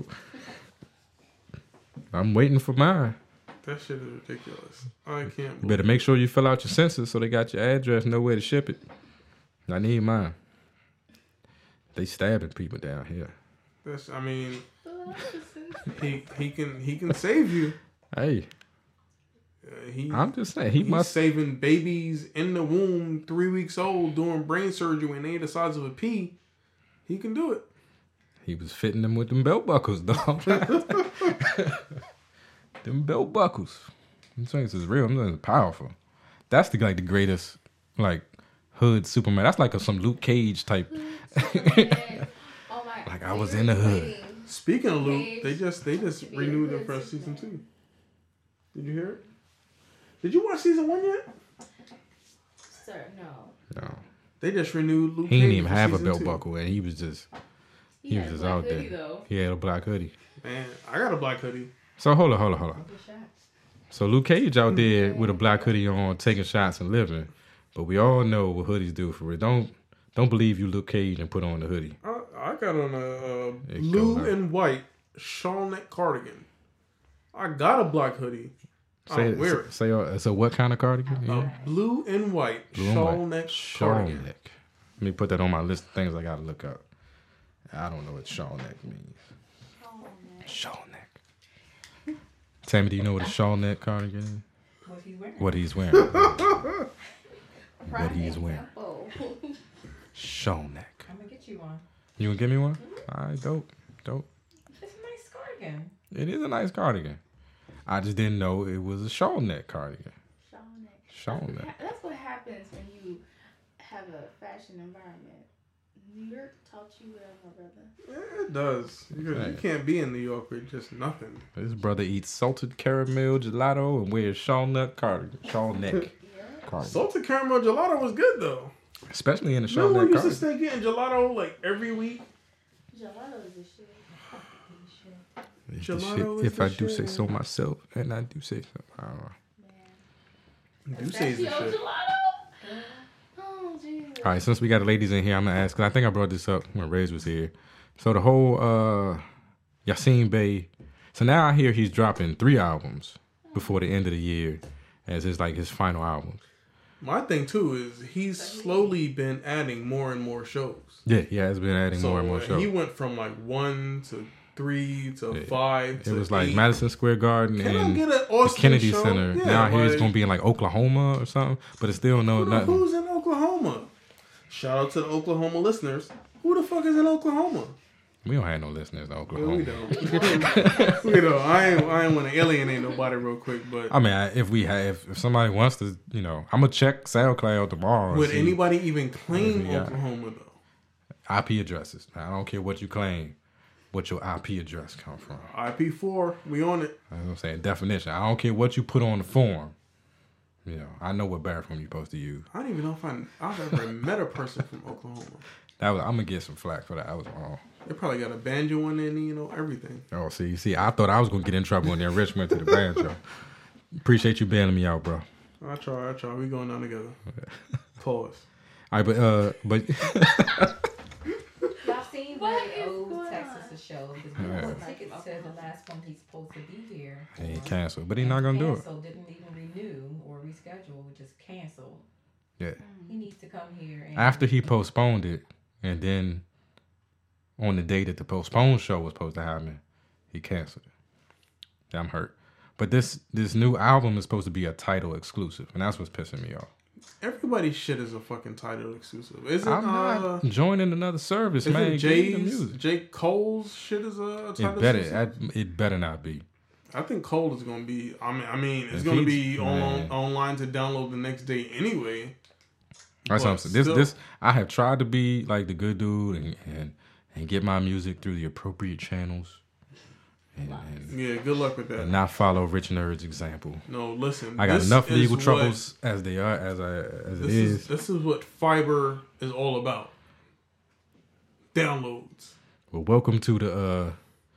I'm waiting for mine. That shit is ridiculous. I can't. You better make sure you fill out your census so they got your address, know where to ship it. I need mine. They stabbing people down here. That's. I mean, he can save you. Hey. I'm just saying he's saving babies in the womb 3 weeks old doing brain surgery when they the size of a pea. He can do it. He was fitting them with them belt buckles, dog. Them belt buckles. Them things is real. Them things is powerful. That's the greatest hood Superman. That's like some Luke Cage type. Like I was in the hood. Speaking of Luke, they just renewed them for season 2. Did you hear it? Did you watch season 1 yet? Sir, no. They just renewed Luke. He didn't even have a belt buckle, and he was just out there. Though. He had a black hoodie. Man, I got a black hoodie. So hold on. So Luke Cage out there with a black hoodie on, taking shots and living, but we all know what hoodies do for it. Don't believe you, Luke Cage, and put on the hoodie. I got on a blue and white shawl neck cardigan. I got a black hoodie. So what kind of cardigan? Yeah. Blue and white shawl neck cardigan. Neck. Let me put that on my list of things I gotta look up. I don't know what shawl neck means. Shawl neck. Tammy, do you know what a shawl neck cardigan is? What he's wearing. What he's wearing. Shawl neck. I'm gonna get you one. You gonna give me one? All right, dope. It's a nice cardigan. It is a nice cardigan. I just didn't know it was a shawl neck cardigan. Shawl neck. That's what happens when you have a fashion environment. New York taught you well, my brother. Yeah, it does. You can't be in New York with just nothing. This brother eats salted caramel gelato and wears shawl neck cardigan. Cardigan. Salted caramel gelato was good though. Especially in the shawl neck cardigan. We used to stay getting gelato every week. Gelato is the shit. If I do say so myself, and I do say so. I don't know. Do say the shit. Oh, geez. All right, since we got the ladies in here, I'm gonna ask because I think I brought this up when Ray's was here. So the whole Yasin Bey. So now I hear he's dropping 3 albums before the end of the year as his final albums. My thing too is he's slowly been adding more and more shows. Yeah, he has been adding more and more shows. He went from 1 to 3 to 5 to it was 8. Madison Square Garden and the Kennedy show? Center. Yeah, now I hear it's gonna be in Oklahoma or something, but it's still nothing. Who's in Oklahoma? Shout out to the Oklahoma listeners. Who the fuck is in Oklahoma? We don't have no listeners in Oklahoma. We don't. We don't. I ain't want to alienate nobody real quick, but I mean, if somebody wants to, I'm gonna check SoundCloud tomorrow. Would anybody even claim Oklahoma though? IP addresses. I don't care what you claim. What your IP address come from? IP4, we on it. That's what I'm saying. Definition. I don't care what you put on the form. I know what bathroom you're supposed to use. I don't even know if I've ever met a person from Oklahoma. I'm gonna get some flack for that. I was wrong. They probably got a banjo in there, everything. Oh, see, I thought I was gonna get in trouble in the enrichment to the banjo. Appreciate you bailing me out, bro. I try. We going down together. Pause. All right, but Y'all seen What the is old going Texas show? Because we Yeah. bought tickets to the last one he's supposed to be here. he for. canceled. But he's not gonna do it. Canceled, didn't even renew or reschedule, just canceled. Yeah. He needs to come here. And After he postponed it, and then on the day that the postponed show was supposed to happen, he canceled it. Yeah, I'm hurt. But this new album is supposed to be a Tidal exclusive, and that's what's pissing me off. Everybody's shit is a fucking Tidal exclusive. Isn't I'm not joining another service, man. Give me the music. J. Cole's shit is a Tidal It exclusive? it better not be. I think Cole is going to be. I mean, it's If going to he's- be man. online to download the next day anyway. That's what I'm But saying. still- This I have tried to be like the good dude and get my music through the appropriate channels, and Yeah, good luck with that. not follow Rich Nerd's example. No, listen. I got this enough is legal what- troubles as they are as it This is. is this is what fiber is all about. Downloads. Well, welcome to the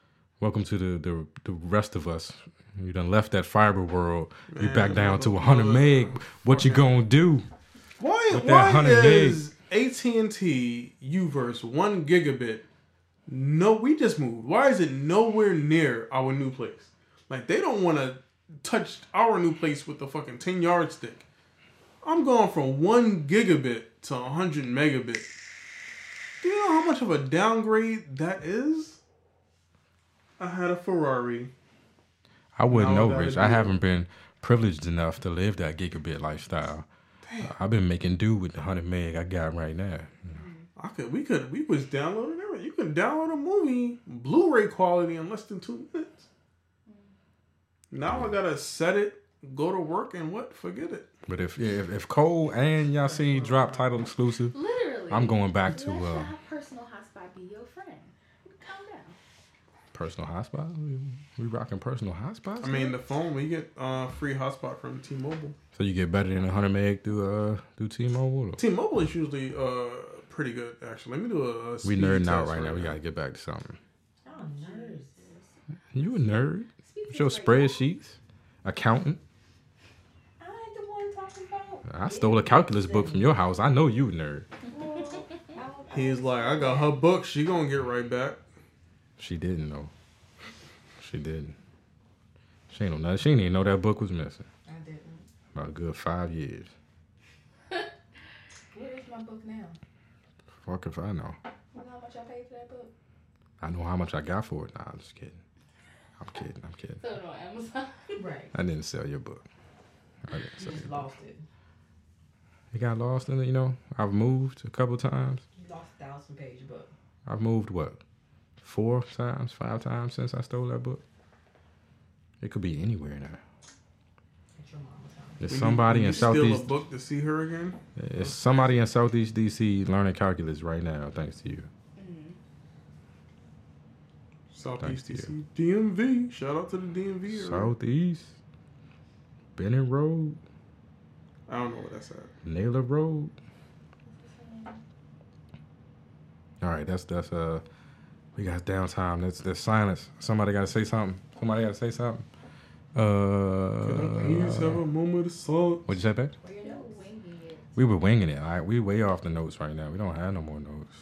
rest of us. You done left that fiber world. You back down to 100 meg. What you gonna do? Why With that 100 is AT&T Uverse 1 gigabit? No, we just moved. Why is it nowhere near our new place? Like, they don't want to touch our new place with the fucking 10-yard stick. I'm going from 1 gigabit to 100 megabit. Do you know how much of a downgrade that is? I had a Ferrari. I wouldn't No, know, that'd Rich. be I it. haven't been privileged enough to live that gigabit lifestyle. I've been making do with the 100 meg I got right now. We was downloading everything. You can download a movie Blu-ray quality in less than 2 minutes. Now I gotta set it, go to work, and forget it. But if Cole and Yassine drop Tidal exclusive, Literally. I'm going back to Let your personal hotspot be your friend. Calm down. personal hotspot. We rocking personal hotspots. I mean, the phone, we get free hotspot from T-Mobile. so you get better than 100 meg through T-Mobile. Or? T-Mobile is usually pretty good, actually. Let me do a We speed nerding out test right now. We gotta get back to something. Oh, nerds. You a nerd? Speak With your for yourself. spreadsheets, accountant. I ain't the one talking about. I stole a calculus book from your house. I know you a nerd. He's like, I got her book. She gonna get right back. She didn't know. She didn't. She ain't know nothing. She didn't even know that book was missing. I didn't. About a good 5 years. Where is my book now? Fuck if I know. You know how much I paid for that book? I know how much I got for it. Nah, I'm just kidding. I'm kidding. So on Amazon. Right. I didn't sell your book. I didn't You sell just your book. lost it. It got lost in it, you know. I've moved a couple times. You lost a 1,000-page book. I've moved what? 4 times, 5 times since I stole that book. It could be anywhere now. It's your mama's house. There's When somebody you in steal Southeast. a book to see her again. There's somebody in Southeast DC learning calculus right now, thanks to you. Southeast Thanks to DC. DMV. Shout out to the DMV area. Southeast, Bennett Road, I don't know where that's at. Naylor Road. All right, that's we got downtime. That's silence. Somebody got to say something. Can I please have a moment of silence? What'd you say, babe? Where your You're notes? winging it. We were winging it. All right, we way off the notes right now. We don't have no more notes.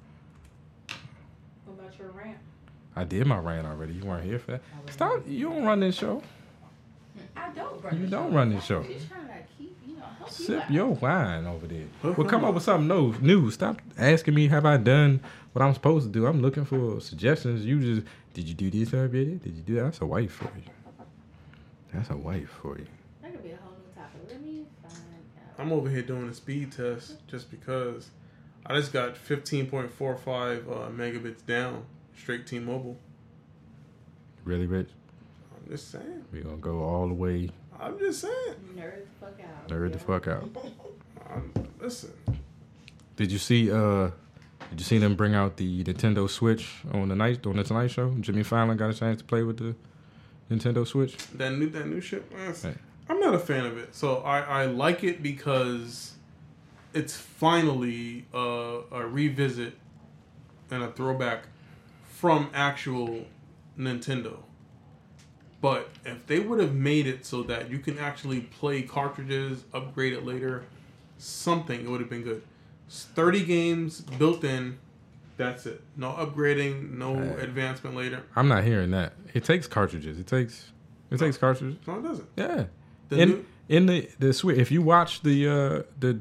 What about your rant? I did my rant already. You weren't here for that. I wasn't Stop. here. You don't run this show. I don't run You the don't show. run this show. Just trying to keep, help you Sip out. your wine over there. Well, come up with something new. Stop asking me, have I done what I'm supposed to do? I'm looking for suggestions. You just, did you do this already? Did you do that? That's a wife for you. That's a wife for you. That could be a whole new topic. Let me find out. I'm over here doing a speed test just because I just got 15.45 megabits down straight T-Mobile. Really, Rich? I'm just saying. We're going to go all the way I'm just saying. Nerd the fuck out. nerd the fuck out. Listen. Did you see them bring out the Nintendo Switch on the Tonight Show? Jimmy Fallon got a chance to play with the Nintendo Switch. That new shit. Hey. I'm not a fan of it. So I like it because it's finally a revisit and a throwback from actual Nintendo. But if they would have made it so that you can actually play cartridges, upgrade it later, something, it would have been good. 30 games built in. That's it. No upgrading, no advancement later. I'm not hearing that. It takes cartridges. It takes cartridges. No, it doesn't. Yeah. The In the Switch, if you watch the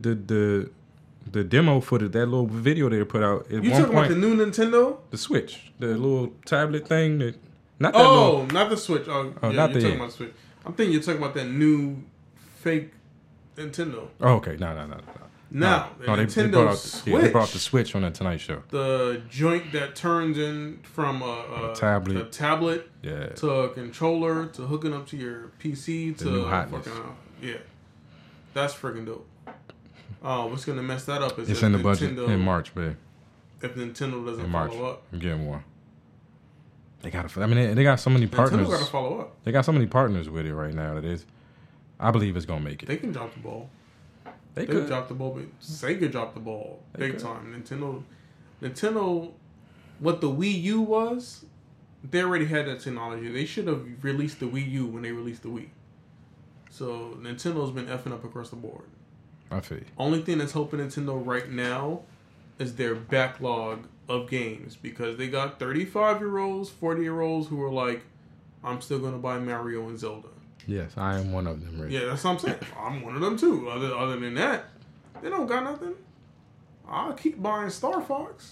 demo footage, that little video they put out, at you one talking point, about the new Nintendo? the Switch, the little tablet thing that not Not the Switch. Oh, yeah, not you're the- talking about the Switch. I'm thinking you're talking about that new fake Nintendo. Oh, okay. No. Now, No, the they Nintendo brought out Switch, they brought the Switch on the Tonight Show. the joint that turns in from a tablet Yeah. to a controller to hooking up to your PC The to new hotness. yeah, that's freaking dope. What's gonna mess that up is It's if in the budget Nintendo- in March, babe. If Nintendo doesn't In March, follow up, I'm getting one. They got. I mean, they got so many partners. Nintendo got to follow up. They got so many partners with it right now. That is, I believe it's gonna make it. They can drop the ball. They They could. dropped the ball, but Sega dropped the ball They big could. time. Nintendo, what the Wii U was, they already had that technology. They should have released the Wii U when they released the Wii. So Nintendo's been effing up across the board. I feel you. Only thing that's helping Nintendo right now is their backlog of games because they got 35-year-olds, 40-year-olds who are like, I'm still going to buy Mario and Zelda. Yes, I am one of them. Right? Yeah, that's what I'm saying. I'm one of them too. Other than that, they don't got nothing. I'll keep buying Star Fox.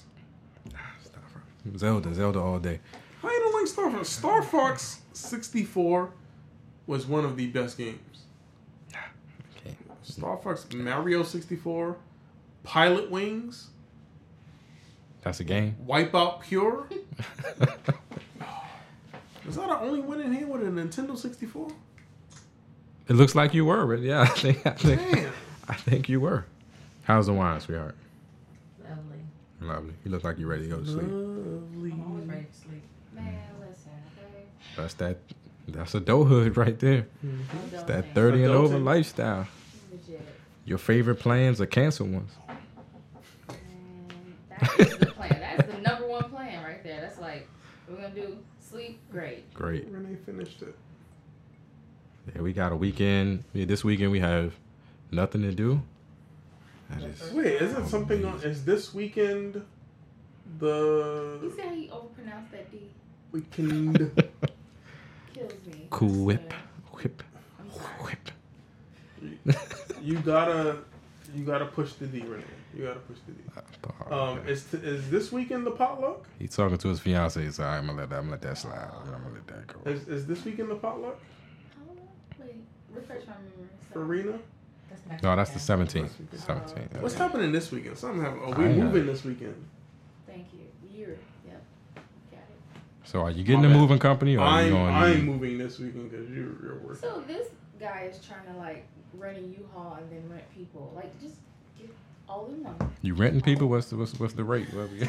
Zelda all day. How you don't like Star Fox? Star Fox 64 was one of the best games. Okay. Star Fox, Mario 64, Pilot Wings, That's a game. Wipeout Pure. Is that the only one in here with a Nintendo 64? It looks like you were, but yeah, I think Damn. I think you were. How's the wine, sweetheart? Lovely. Lovely. You look like you're ready to go to sleep. Lovely. I'm always ready to sleep. Man, listen, okay? That's adulthood right there. I'm It's done that with 30 and over Adulting. lifestyle. Legit. Your favorite plans are canceled ones. That is the plan. That's the number one plan right there. That's like, we're going to do sleep, great. Great. Renee finished it. Yeah, we got a weekend. Yeah, this weekend we have nothing to do. That is Wait, isn't something on? Is this weekend You the see how he overpronounced that D? weekend? Kills me. cool whip. Swear. Whip. I'm sorry. Whip. You gotta push the D, Renee. You gotta push the D. Is this weekend the potluck? He's talking to his fiance, so I'm gonna let that slide. I'm gonna let that go. Is this weekend the potluck Wait, refresh my memory. for Rena? That's next No, that's the weekend. 17th. 17th. What's happening this weekend? Something happening. Oh, I we ain't moving got- this weekend. Thank you. Yep. Got it. So are you getting My a bad. moving company, or are you going? I'm moving this weekend because you're working. So this guy is trying to like rent a U-Haul and then rent people. Like just get all in one. You renting people? What's the rate?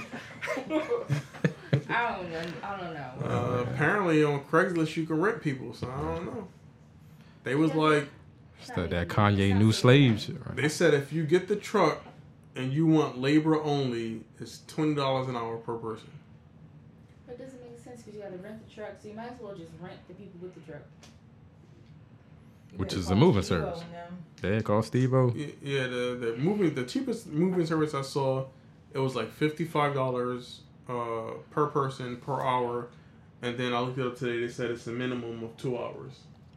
I don't know. Apparently on Craigslist you can rent people, so I don't know. They was like, It's that Kanye new slave shit, right? they said if you get the truck and you want labor only, it's $20 an hour per person. But it doesn't make sense because you got to rent the truck, so you might as well just rent the people with the truck. You Which better is a call moving Steve-O service. and them. They call Steve-O. Yeah, the cheapest moving service I saw, it was like $55 per person per hour, and then I looked it up today. They said it's a minimum of 2 hours.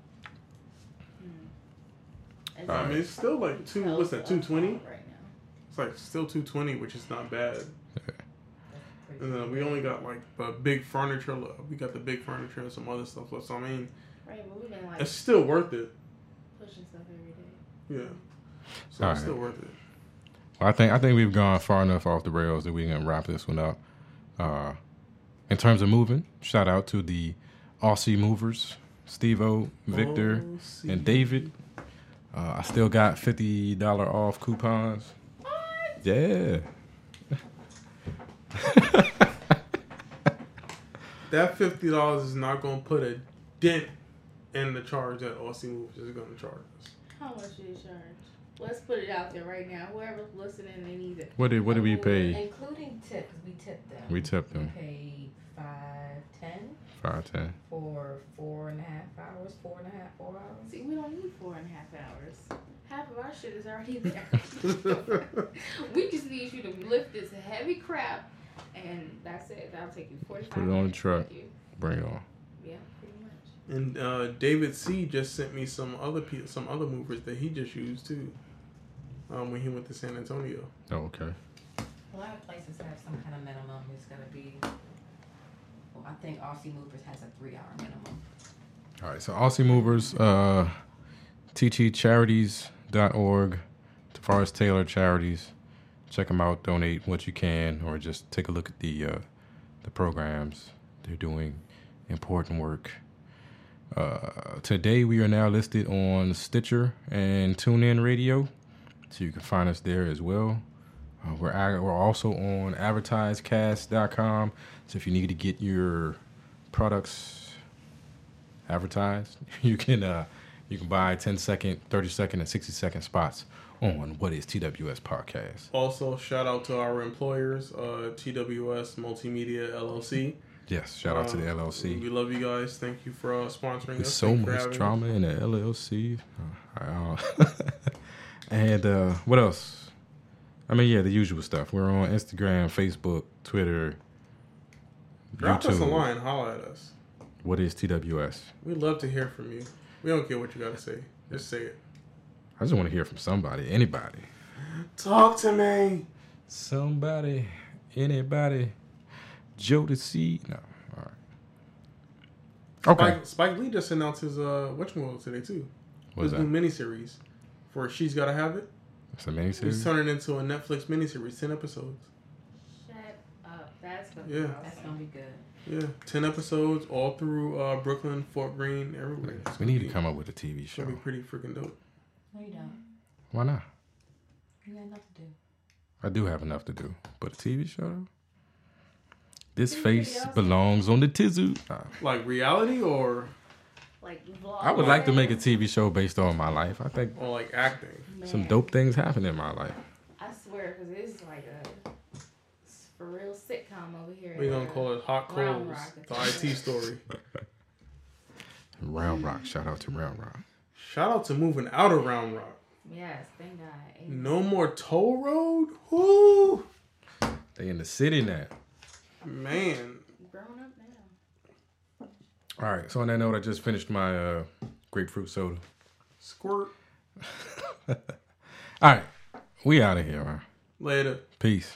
As I in, mean, it's still like what's that, 220? right now. It's like still 220, which is not bad. That's pretty And then we only got like the big furniture. We got the big furniture and some other stuff left. So I mean, Right, but we've been like it's still worth it. pushing stuff every day. Yeah. So All it's right. still worth it. Well, I think we've gone far enough off the rails that we can wrap this one up. In terms of moving, shout out to the Aussie movers, Steve-O, Victor, Aussie. and David. I still got $50 off coupons. Yeah. That $50 is not going to put a dent in the charge that Aussie Moves is going to charge us. How much do you charge? Let's put it out there right now. Whoever's listening, they need it. What did we pay? Including tip, because we tipped them. We tipped them We paid $5.10 $5.10. for 4.5 hours, 4.5, 4 hours. See, we don't need 4.5 hours. Half of our shit is already there. We just need you to lift this heavy crap, and that's it. That'll take you 45 Put it on the truck. Bring it on. Yeah, pretty much. And David C just sent me some other movers that he just used too. When he went to San Antonio. Oh, okay. A lot of places have some kind of minimum. It's gonna be. Well, I think Aussie Movers has a 3-hour minimum. All right, so Aussie Movers, ttcharities.org, Tavares Taylor Charities. Check them out, donate what you can, or just take a look at the programs. They're doing important work. Today we are now listed on Stitcher and TuneIn Radio, so you can find us there as well. We're also on advertisecast.com, so if you need to get your products advertised, you can buy 10-second, 30-second, and 60-second spots on What is TWS Podcast. Also, shout out to our employers, TWS Multimedia LLC. Yes, shout out to the LLC. We love you guys. Thank you for sponsoring There's us. so much drama in the LLC. And what else? I mean, yeah, the usual stuff. We're on Instagram, Facebook, Twitter, Drop YouTube. us a line. Holler at us. What is TWS? We'd love to hear from you. We don't care what you got to say. Just say it. I just want to hear from somebody, anybody. Talk to me. Somebody, anybody. Jodeci. No, all right. Okay. Spike Lee just announced his whatchamacallit today too. What's his that? new miniseries for She's Gotta Have It. It's a miniseries? He's turning into a Netflix miniseries, 10 episodes. Shut up. That's gonna Yeah. be awesome. That's gonna be good. Yeah, 10 episodes all through Brooklyn, Fort Greene, everywhere. We need to come up with a TV show. Should be pretty freaking dope. No, you don't. Why not? You got enough to do. I do have enough to do. But a TV show? This Anybody face else? belongs on the Tizu. Like reality or Like vlog. I would like to make a TV show based on my life. I think like acting. some Man, dope things happen in my life. I swear, because it's like a for real sitcom over here. We're gonna call it Hot Round Coals, Rock. the IT story. Round Rock. Shout out to Round Rock. Shout out to moving out of Round Rock. Yes, thank God. Amen. No more toll road. Whoo, They in the city now. man. Grown up now. All right. So on that note, I just finished my grapefruit soda. Squirt. All right. We out of here, man. Later. Peace.